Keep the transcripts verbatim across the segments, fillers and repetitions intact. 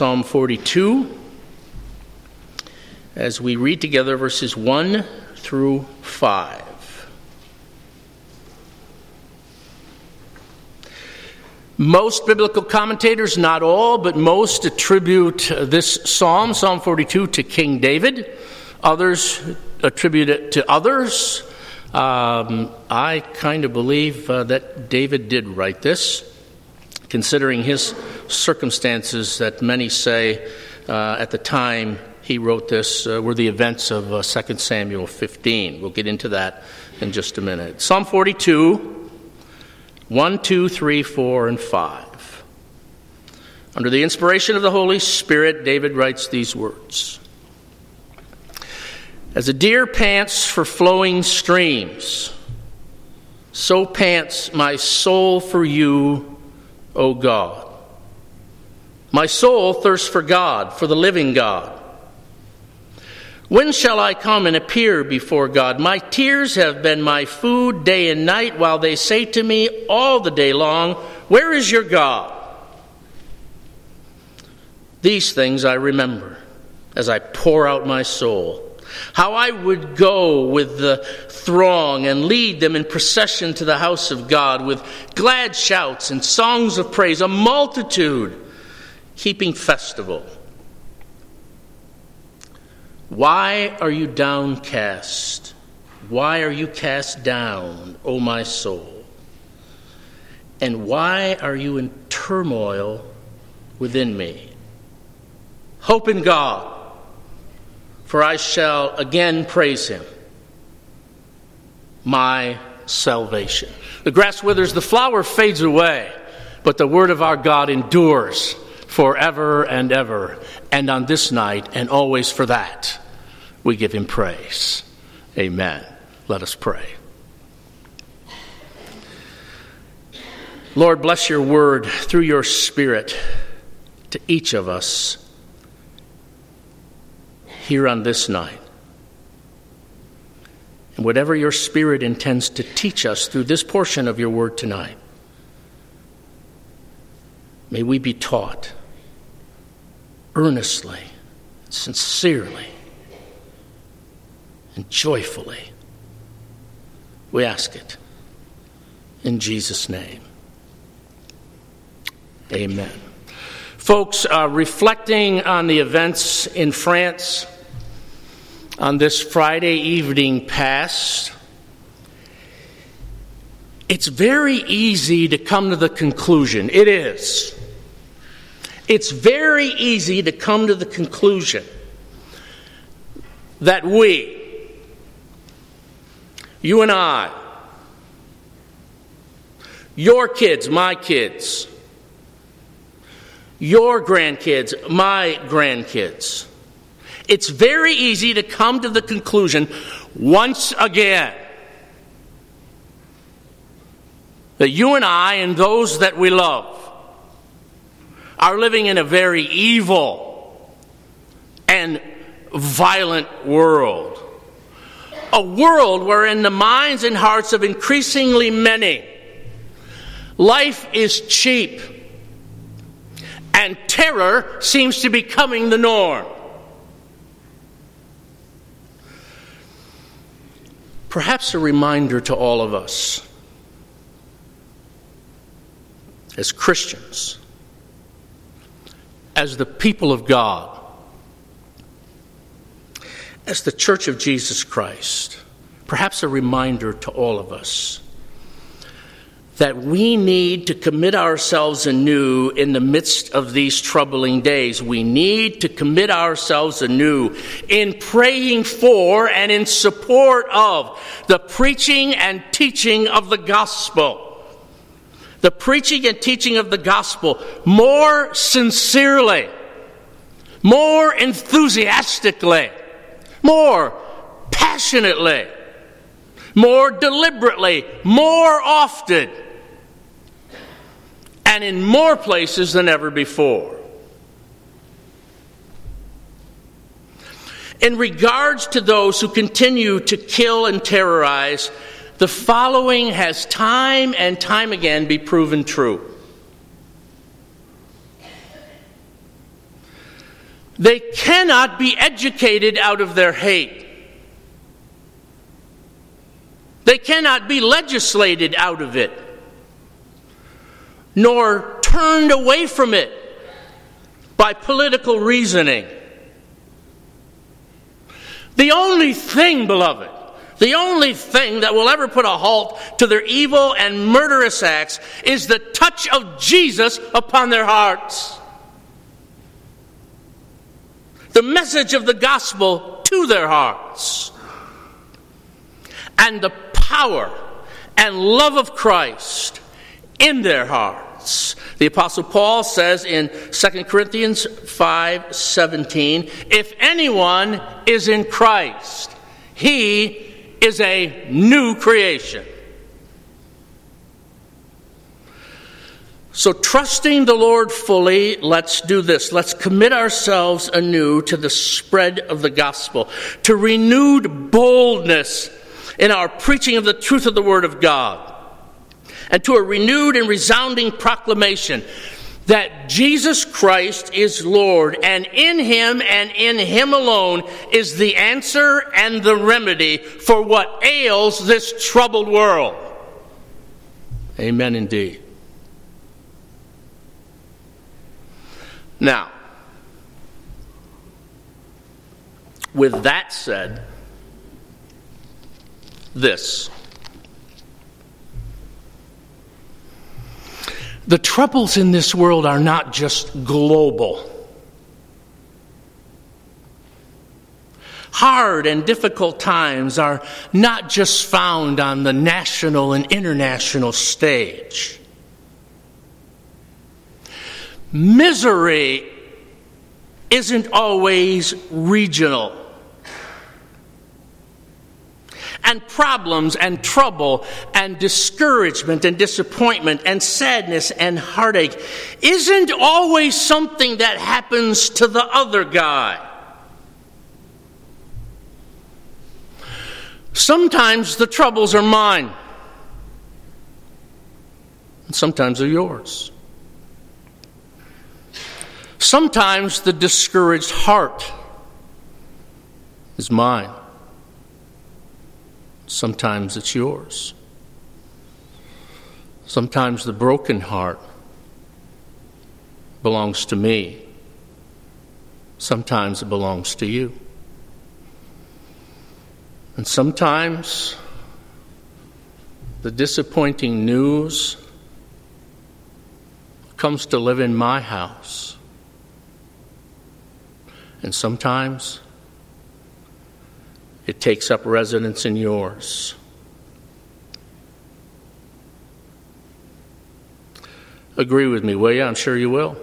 Psalm forty-two, as we read together verses one through five. Most biblical commentators, not all, but most attribute this psalm, Psalm forty-two, to King David. Others attribute it to others. Um, I kind of believe uh, that David did write this, considering his circumstances that many say uh, at the time he wrote this uh, were the events of uh, Second Samuel fifteen. We'll get into that in just a minute. Psalm forty-two, one, two, three, four, and five. Under the inspiration of the Holy Spirit, David writes these words. As a deer pants for flowing streams, so pants my soul for you, O God. My soul thirsts for God, for the living God. When shall I come and appear before God? My tears have been my food day and night, while they say to me all the day long, where is your God? These things I remember as I pour out my soul. How I would go with the throng and lead them in procession to the house of God with glad shouts and songs of praise, a multitude keeping festival. Why are you downcast? Why are you cast down, O my soul? And why are you in turmoil within me? Hope in God, for I shall again praise him, my salvation. The grass withers, the flower fades away, but the word of our God endures forever and ever. And on this night, and always for that, we give him praise. Amen. Let us pray. Lord, bless your word through your Spirit to each of us here on this night. And whatever your Spirit intends to teach us through this portion of your word tonight, may we be taught earnestly, sincerely, and joyfully. We ask it in Jesus' name. Amen. Folks, uh, reflecting on the events in France on this Friday evening past, it's very easy to come to the conclusion. It is. It's very easy to come to the conclusion that we, you and I, your kids, my kids, your grandkids, my grandkids, it's very easy to come to the conclusion once again that you and I and those that we love are living in a very evil and violent world. A world where in the minds and hearts of increasingly many, life is cheap and terror seems to be becoming the norm. Perhaps a reminder to all of us as Christians, as the people of God, as the Church of Jesus Christ, perhaps a reminder to all of us that we need to commit ourselves anew in the midst of these troubling days. We need to commit ourselves anew in praying for and in support of the preaching and teaching of the gospel. The preaching and teaching of the gospel more sincerely, more enthusiastically, more passionately, more deliberately, more often, and in more places than ever before. In regards to those who continue to kill and terrorize, the following has time and time again been proven true. They cannot be educated out of their hate. They cannot be legislated out of it, nor turned away from it by political reasoning. The only thing, beloved, the only thing that will ever put a halt to their evil and murderous acts is the touch of Jesus upon their hearts. The message of the gospel to their hearts. And the power and love of Christ in their hearts. The Apostle Paul says in Second Corinthians five seventeen, if anyone is in Christ, he is a new creation. So trusting the Lord fully, let's do this. Let's commit ourselves anew to the spread of the gospel, to renewed boldness in our preaching of the truth of the Word of God, and to a renewed and resounding proclamation that Jesus Christ is Lord, and in Him and in Him alone is the answer and the remedy for what ails this troubled world. Amen indeed. Now, with that said, this. The troubles in this world are not just global. Hard and difficult times are not just found on the national and international stage. Misery isn't always regional. And problems and trouble and discouragement and disappointment and sadness and heartache isn't always something that happens to the other guy. Sometimes the troubles are mine. And sometimes they're yours. Sometimes the discouraged heart is mine. Sometimes it's yours. Sometimes the broken heart belongs to me. Sometimes it belongs to you. And sometimes the disappointing news comes to live in my house. And sometimes it takes up residence in yours. Agree with me, will you? I'm sure you will.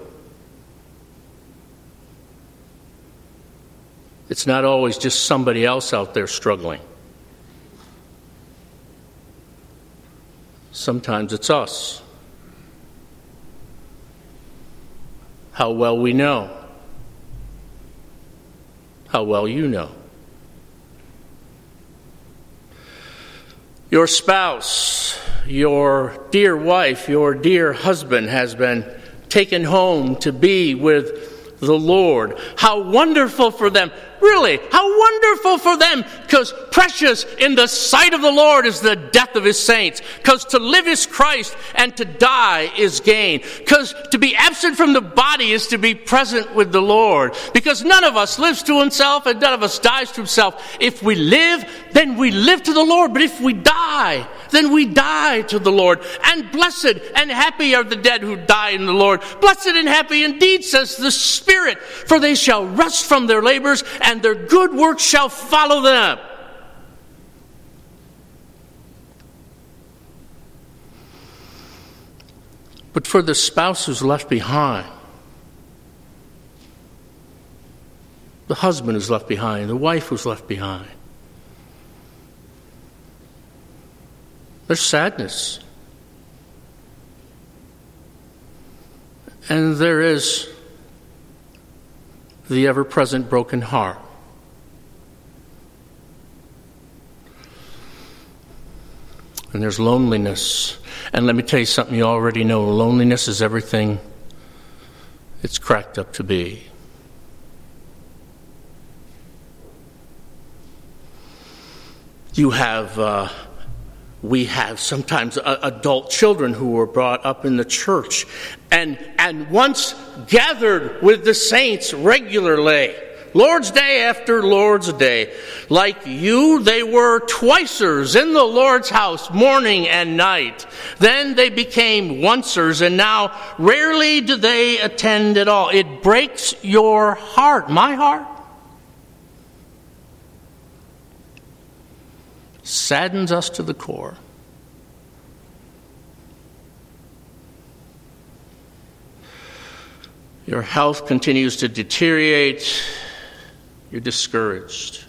It's not always just somebody else out there struggling. Sometimes it's us. How well we know. How well you know. Your spouse, your dear wife, your dear husband has been taken home to be with the Lord. How wonderful for them. Really, how wonderful for them, because precious in the sight of the Lord is the death of His saints, because to live is Christ and to die is gain, because to be absent from the body is to be present with the Lord, because none of us lives to himself and none of us dies to himself. If we live, then we live to the Lord, but if we die, then we die to the Lord. And blessed and happy are the dead who die in the Lord. Blessed and happy indeed, says the Spirit, for they shall rest from their labors, and their good works shall follow them. But for the spouse who's left behind, the husband who's left behind, the wife who's left behind, there's sadness. And there is the ever-present broken heart. And there's loneliness. And let me tell you something you already know. Loneliness is everything it's cracked up to be. You have, uh, we have sometimes uh, adult children who were brought up in the church and, and once gathered with the saints regularly, Lord's Day after Lord's Day. Like you, they were twicers in the Lord's house, morning and night. Then they became oncers, and now rarely do they attend at all. It breaks your heart, my heart. Saddens us to the core. Your health continues to deteriorate. You're discouraged.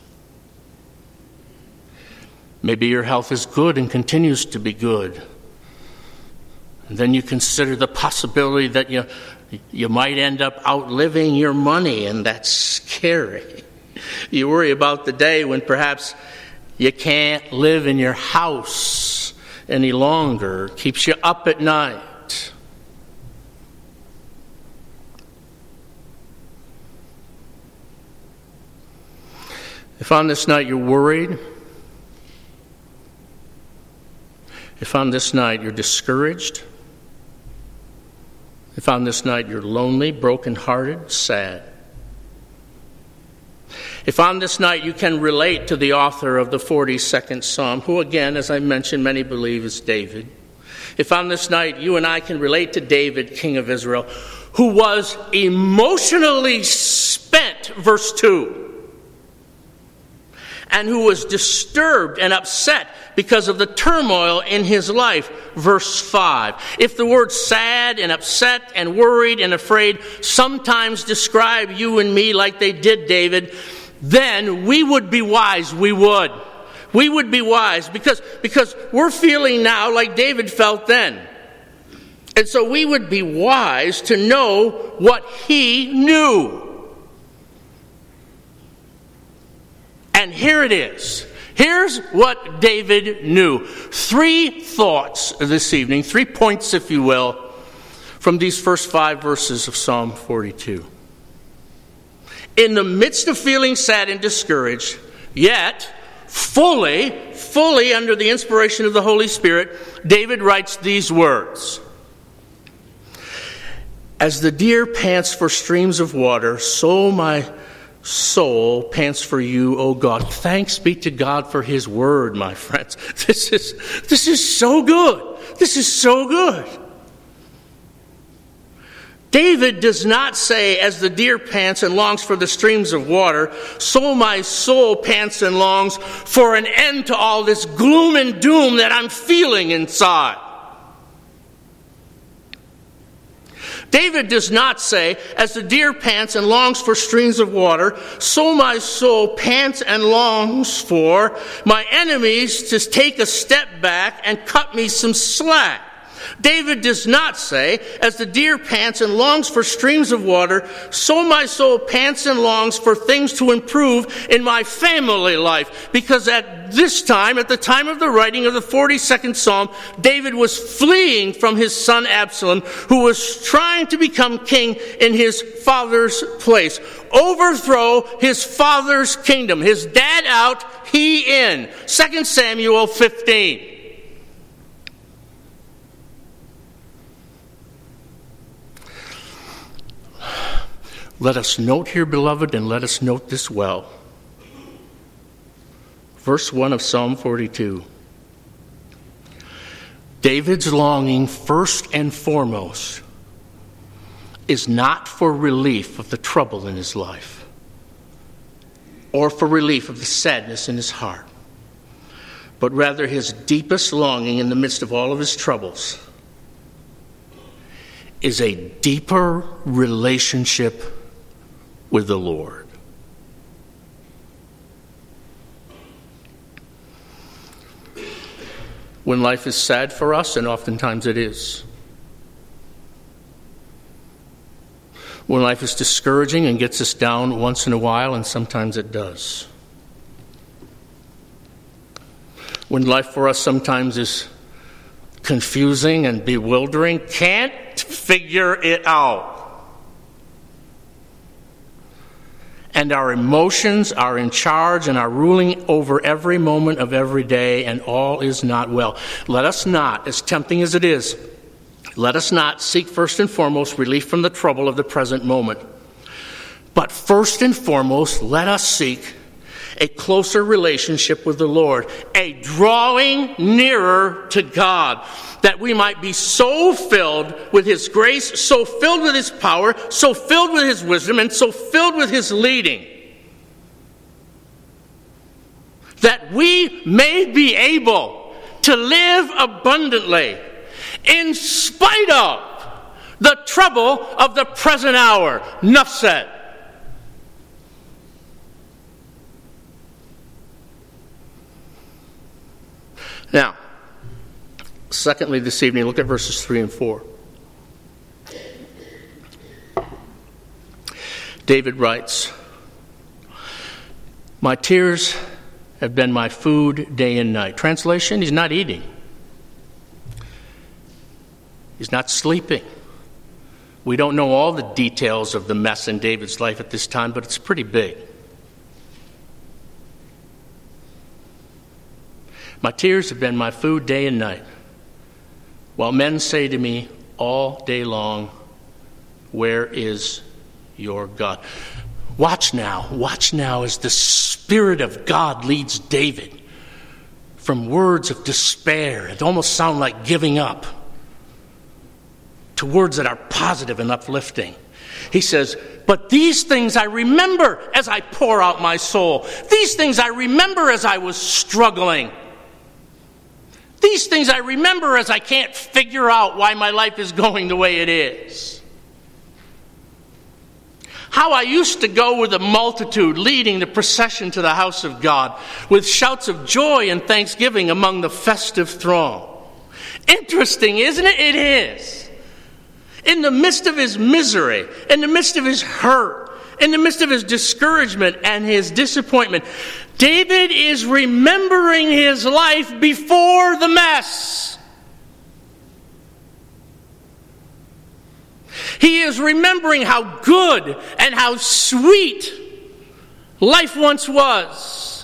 Maybe your health is good and continues to be good. And then you consider the possibility that you, you might end up outliving your money, and that's scary. You worry about the day when perhaps you can't live in your house any longer. It keeps you up at night. If on this night you're worried, if on this night you're discouraged, if on this night you're lonely, brokenhearted, sad, if on this night you can relate to the author of the forty-second Psalm, who again, as I mentioned, many believe is David. If on this night you and I can relate to David, King of Israel, who was emotionally spent, verse two, and who was disturbed and upset because of the turmoil in his life, verse five. If the words sad and upset and worried and afraid sometimes describe you and me like they did David, then we would be wise, we would. We would be wise because, because we're feeling now like David felt then. And so we would be wise to know what he knew. And here it is. Here's what David knew. Three thoughts this evening, three points, if you will, from these first five verses of Psalm forty-two. In the midst of feeling sad and discouraged, yet fully, fully under the inspiration of the Holy Spirit, David writes these words. As the deer pants for streams of water, so my soul pants for you, O God. Thanks be to God for his word, my friends. This is, this is so good. This is so good. David does not say, as the deer pants and longs for the streams of water, so my soul pants and longs for an end to all this gloom and doom that I'm feeling inside. David does not say, as the deer pants and longs for streams of water, so my soul pants and longs for my enemies to take a step back and cut me some slack. David does not say, as the deer pants and longs for streams of water, so my soul pants and longs for things to improve in my family life. Because at this time, at the time of the writing of the forty-second Psalm, David was fleeing from his son Absalom, who was trying to become king in his father's place. Overthrow his father's kingdom. His dad out, he in. Second Samuel fifteen. Let us note here, beloved, and let us note this well. Verse one of Psalm forty-two. David's longing, first and foremost, is not for relief of the trouble in his life or for relief of the sadness in his heart, but rather his deepest longing in the midst of all of his troubles is a deeper relationship with the Lord. When life is sad for us, and oftentimes it is, when life is discouraging and gets us down once in a while, and sometimes it does, when life for us sometimes is confusing and bewildering, can't figure it out. and our emotions are in charge and are ruling over every moment of every day, and all is not well. Let us not, as tempting as it is, let us not seek first and foremost relief from the trouble of the present moment. But first and foremost, let us seek a closer relationship with the Lord, a drawing nearer to God, that we might be so filled with His grace, so filled with His power, so filled with His wisdom, and so filled with His leading, that we may be able to live abundantly in spite of the trouble of the present hour. Enough said. Now, secondly, this evening, look at verses three and four. David writes, "My tears have been my food day and night." Translation, he's not eating. He's not sleeping. We don't know all the details of the mess in David's life at this time, but it's pretty big. "My tears have been my food day and night, while men say to me all day long, 'Where is your God?'" Watch now, watch now as the Spirit of God leads David from words of despair, it almost sound like giving up, to words that are positive and uplifting. He says, "But these things I remember as I pour out my soul. These things I remember as I was struggling. These things I remember as I can't figure out why my life is going the way it is. How I used to go with a multitude leading the procession to the house of God with shouts of joy and thanksgiving among the festive throng." Interesting, isn't it? It is. In the midst of his misery, in the midst of his hurt, in the midst of his discouragement and his disappointment, David is remembering his life before the mess. He is remembering how good and how sweet life once was.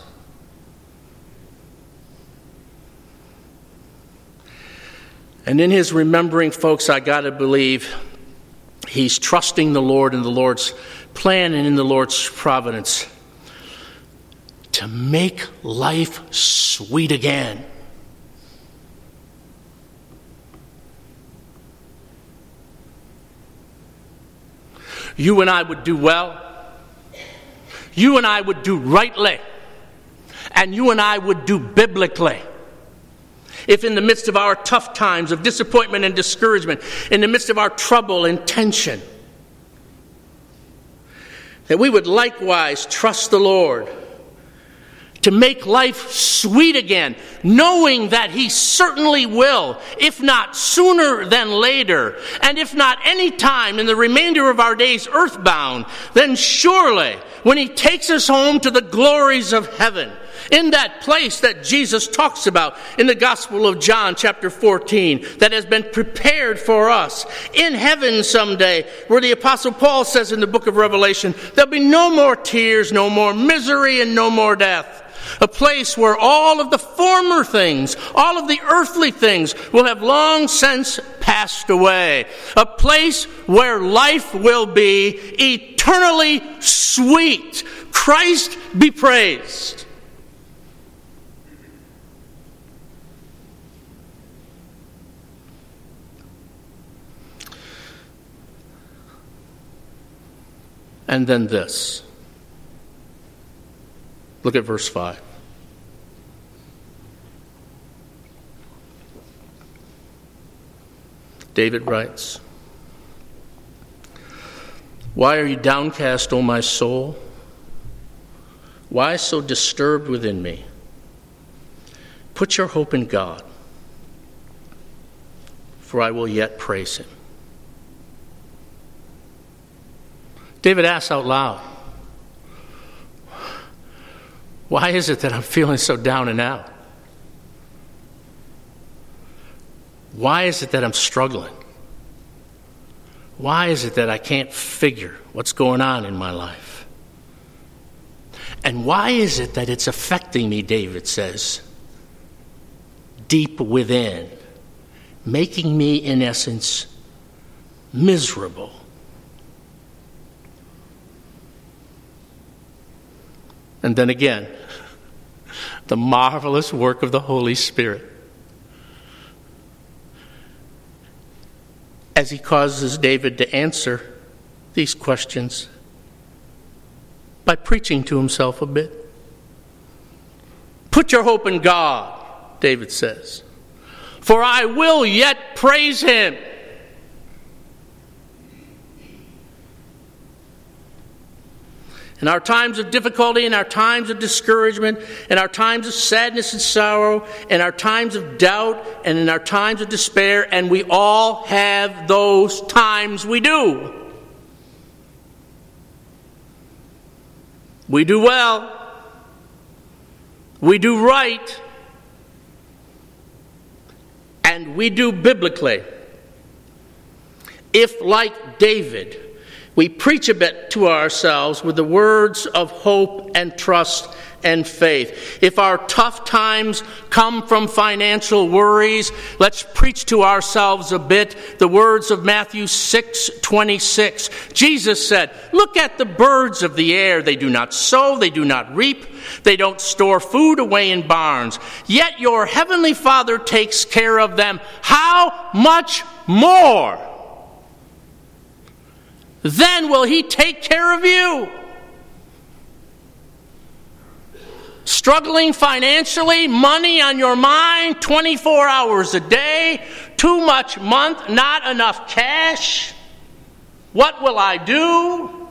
And in his remembering, folks, I got to believe he's trusting the Lord and the Lord's plan and in the Lord's providence to make life sweet again. You and I would do well. You and I would do rightly. And you and I would do biblically. If in the midst of our tough times of disappointment and discouragement, in the midst of our trouble and tension, that we would likewise trust the Lord to make life sweet again, knowing that He certainly will, if not sooner than later, and if not any time in the remainder of our days earthbound, then surely when He takes us home to the glories of heaven, in that place that Jesus talks about in the Gospel of John chapter fourteen, that has been prepared for us in heaven someday, where the Apostle Paul says in the book of Revelation, there'll be no more tears, no more misery, and no more death. A place where all of the former things, all of the earthly things will have long since passed away. A place where life will be eternally sweet. Christ be praised. And then this. Look at verse five. David writes, "Why are you downcast, O my soul? Why so disturbed within me? Put your hope in God, for I will yet praise Him." David asks out loud, why is it that I'm feeling so down and out? Why is it that I'm struggling? Why is it that I can't figure what's going on in my life? And why is it that it's affecting me, David says? Deep within, making me, in essence, miserable. And then again, the marvelous work of the Holy Spirit as he causes David to answer these questions by preaching to himself a bit. Put your hope in God, David says, for I will yet praise him. In our times of difficulty, in our times of discouragement, in our times of sadness and sorrow, in our times of doubt, and in our times of despair, and we all have those times, we do. We do well. We do right. And we do biblically. If, like David, we preach a bit to ourselves with the words of hope and trust and faith. If our tough times come from financial worries, let's preach to ourselves a bit the words of Matthew six twenty-six. Jesus said, "Look at the birds of the air. They do not sow, they do not reap, they don't store food away in barns. Yet your heavenly Father takes care of them. How much more? Then will he take care of you?" Struggling financially, money on your mind, twenty-four hours a day, too much month, not enough cash. What will I do?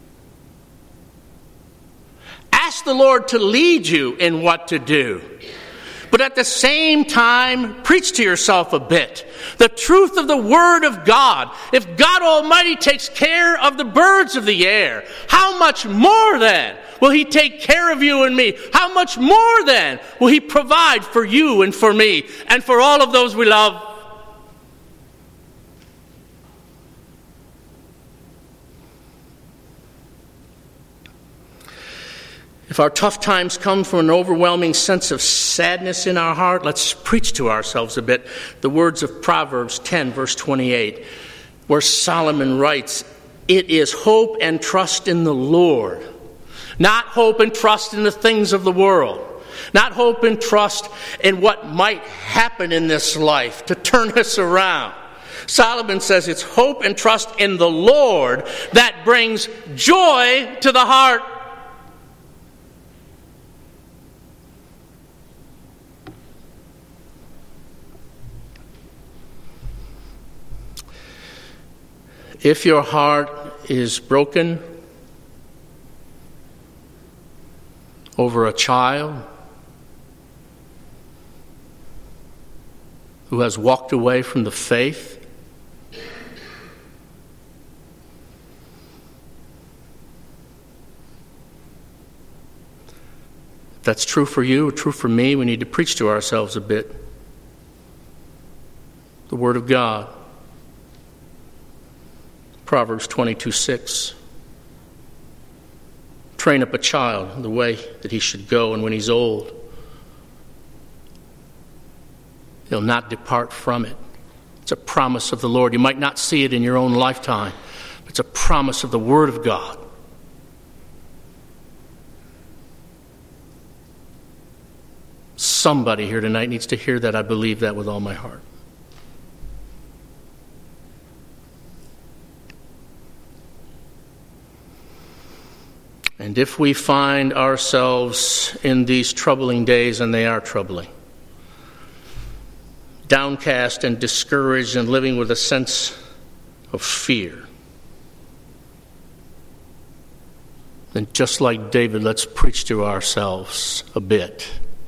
Ask the Lord to lead you in what to do. But at the same time, preach to yourself a bit the truth of the Word of God. If God Almighty takes care of the birds of the air, how much more then will he take care of you and me? How much more then will he provide for you and for me and for all of those we love? If our tough times come from an overwhelming sense of sadness in our heart, let's preach to ourselves a bit the words of Proverbs ten, verse twenty-eight, where Solomon writes, "It is hope and trust in the Lord, not hope and trust in the things of the world, not hope and trust in what might happen in this life to turn us around." Solomon says it's hope and trust in the Lord that brings joy to the heart. If your heart is broken over a child who has walked away from the faith, if that's true for you or true for me, we need to preach to ourselves a bit the Word of God. Proverbs twenty-two six. Train up a child in the way that he should go, and when he's old, he'll not depart from it. It's a promise of the Lord. You might not see it in your own lifetime, but it's a promise of the Word of God. Somebody here tonight needs to hear that. I believe that with all my heart. And if we find ourselves in these troubling days, and they are troubling, downcast and discouraged and living with a sense of fear, then just like David, let's preach to ourselves a bit.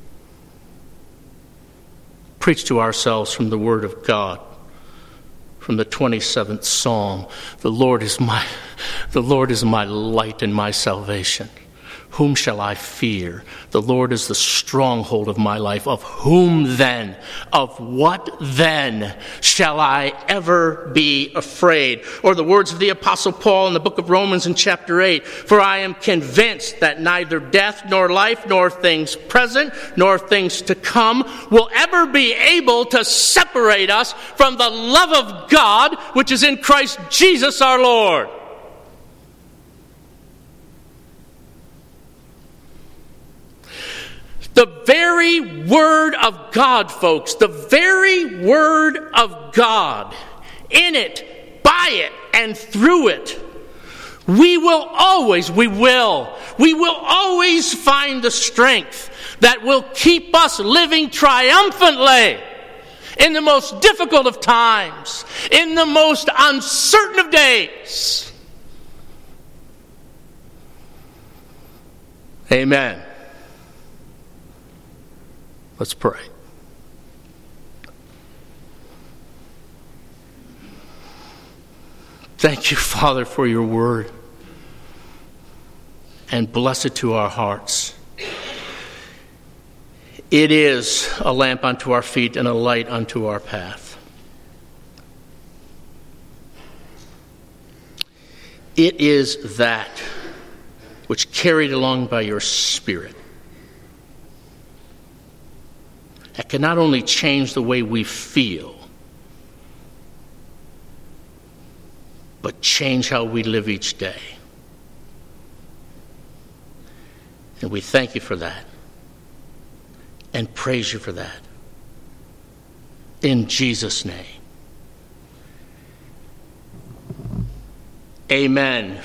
Preach to ourselves from the Word of God. From the twenty-seventh Psalm, the Lord is my, the Lord is my light and my salvation. Whom shall I fear? The Lord is the stronghold of my life. Of whom then? Of what then shall I ever be afraid? Or the words of the Apostle Paul in the book of Romans in chapter eight. For I am convinced that neither death nor life, nor things present, nor things to come will ever be able to separate us from the love of God, which is in Christ Jesus our Lord. The very Word of God, folks, the very Word of God, in it, by it, and through it, we will always, we will, we will always find the strength that will keep us living triumphantly in the most difficult of times, in the most uncertain of days. Amen. Let's pray. Thank you, Father, for your word. And bless it to our hearts. It is a lamp unto our feet and a light unto our path. It is that which, carried along by your Spirit, that can not only change the way we feel, but change how we live each day. And we thank you for that and praise you for that. In Jesus' name. Amen.